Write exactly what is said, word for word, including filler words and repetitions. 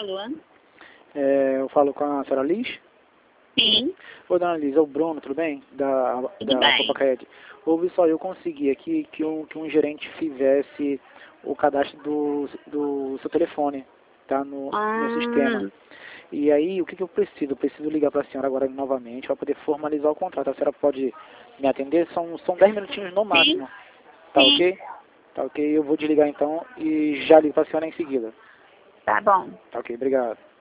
Alô? É, eu falo com a senhora Liz? Sim. Oi, dona Liz, é o Bruno, tudo bem? Da, Tudo da bem. Copacaed. Ouve só, eu consegui aqui que um, que um gerente fizesse o cadastro do, do seu telefone, tá? No, Ah. no sistema. E aí, o que, que eu preciso? Eu preciso ligar para a senhora agora novamente para poder formalizar o contrato. A senhora pode me atender? São, são dez minutinhos no máximo. Sim. Tá Sim. ok? Tá ok, eu vou desligar então e já ligo para a senhora em seguida. Tá bom. Tá ok, obrigado.